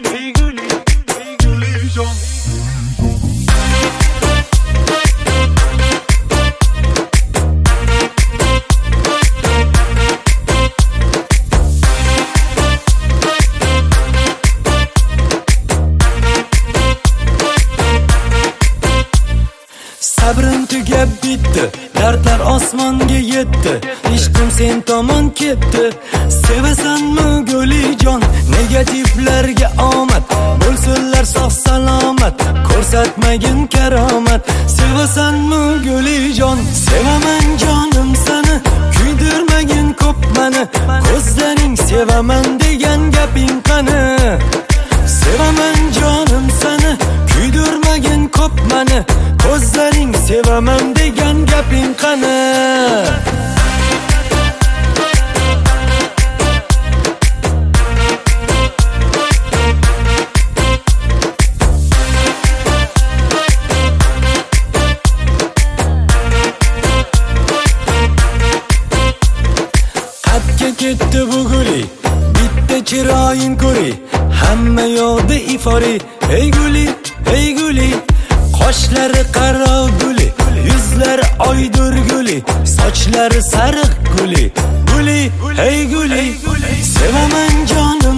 ey guli, ey gulijon. Sabrim tugab bitdi, dardlar osmonga yetdi, ishqim sen tomon ketdi. Sevasanmi gulijon, negativlarga omad, bo'lsinlar sog' salomat, ko'rsatmagin karomat. Sevasanmi gulijon, sevaman jonim seni, kuydirmagin ko'p meni, ko'zlaring sevaman degan gaping qani. Sevaman jonim seni, kuydirmagin ko'p meni, ko'zlaring sevaman degan gaping qani. Qadga ketdi bu guli, bitta chiroying ko'ri, hamma yoqda ifori. Ey guli, ey guli, qoshlari qaro guli, yuzlari oydur guli, sochlari sariq guli. Guli, ey guli, sevaman jonim